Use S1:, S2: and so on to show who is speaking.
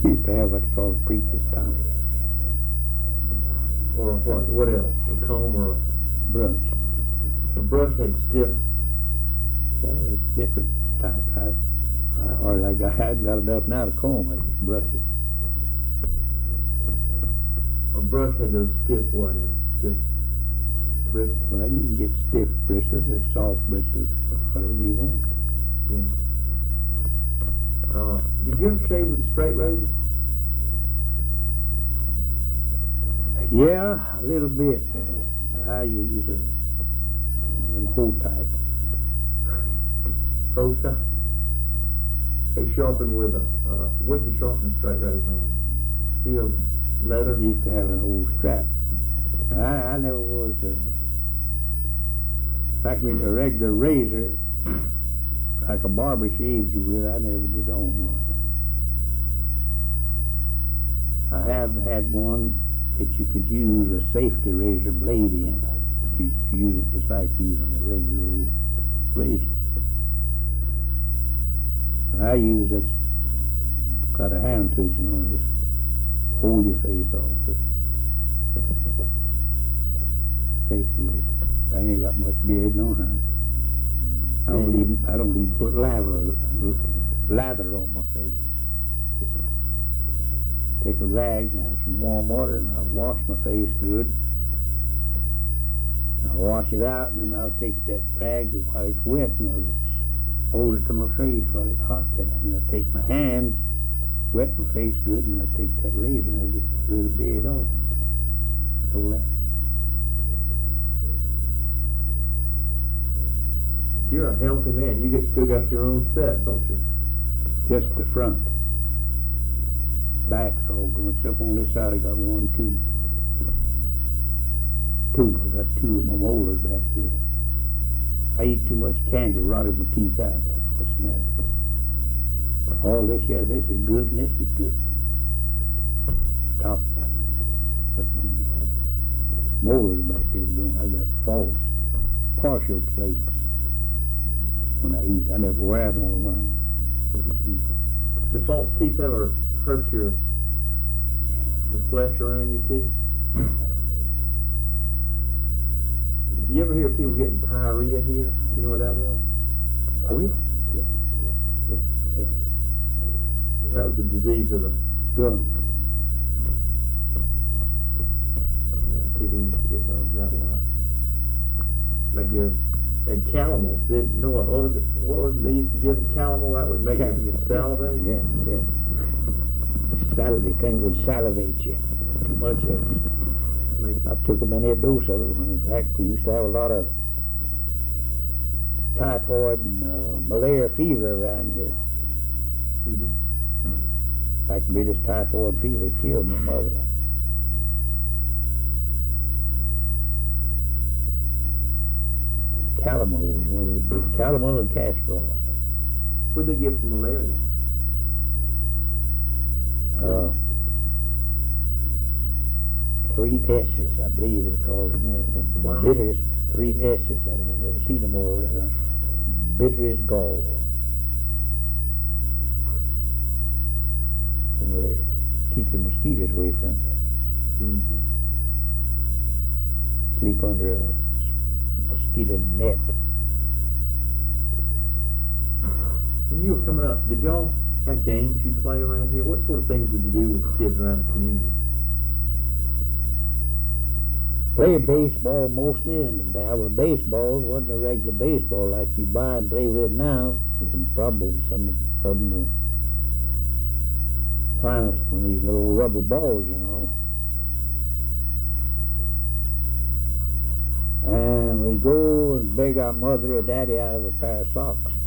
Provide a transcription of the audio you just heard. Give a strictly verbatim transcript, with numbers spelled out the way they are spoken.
S1: Used to have what they call a preacher's tonic.
S2: Or what? What else? A comb or a
S1: brush?
S2: A brush had stiff.
S1: Yeah, it's different types. I, I hardly I got, I got enough now to comb. I just brush it.
S2: A brush had those stiff what in it? Stiff bristles.
S1: Well, you can get stiff bristles or soft bristles, whatever you want.
S2: Yeah. Uh, did you ever shave with a straight razor?
S1: Yeah, a little bit. I use a them hoe type.
S2: Hoe type. They sharpen with a. Uh, what'd you sharpen a straight razor on? See those leather?
S1: You used to have an old strap. I, I never was a. Like with a regular razor, like a barber shaves you with, I never did own one. I have had one that you could use a safety razor blade in. You use it just like using a regular old razor. But I use this, got a hand to it, you know, just hold your face off it. Safety. I ain't got much beard, no, huh? I don't even, I don't even put lather, lather on my face. Just take a rag and have some warm water and I'll wash my face good. I'll wash it out and then I'll take that rag while it's wet and I'll just hold it to my face while it's hot there. And I'll take my hands, wet my face good, and I'll take that razor and I'll get the little beard off. All that.
S2: You're a healthy man. You get still got your own set, don't you?
S1: Just the front. Back's all going. Except on this side I got one, two. Two. I got two of my molars back here. I eat too much candy, rotted my teeth out. That's what's the matter. All this, yeah, this is good and this is good. Top of that. But my molars back here going. I got false, partial plates when I eat. I never wear them on when I eat.
S2: Do false teeth ever hurt your the flesh around your teeth? You ever hear people getting pyorrhea here? You know what that was?
S1: Oh, yeah. Yeah. Yeah. Yeah.
S2: That was a disease of the
S1: gum.
S2: Yeah, people used to get those that way. Make their and calomel. Did know what, what was it? What was it they used to give them? Calomel that would make
S1: Cal-
S2: you salivate.
S1: Yeah, yeah. Salivate thing would salivate you. Too much of it. I took a many a dose of it. When, in fact, we used to have a lot of typhoid and uh, malaria fever around here.
S2: Mm-hmm.
S1: In fact, maybe this typhoid fever killed my mother. Calomel was one of the big. Calomel and castor oil.
S2: What did they give for malaria?
S1: Uh, three S's, I believe they called it now.
S2: Wow.
S1: Bitterest, three S's. I don't ever see them all. Bitterest gall. For malaria. Keep the mosquitoes away from you.
S2: Mm-hmm.
S1: Sleep under a mosquito net.
S2: When you were coming up, did y'all have games you'd play around here? What sort of things would you do with the kids around the community?
S1: Play baseball mostly, and our baseball wasn't a regular baseball like you buy and play with now. And probably some of them are find us from these little rubber balls, you know. And we go and beg our mother or daddy out of a pair of socks.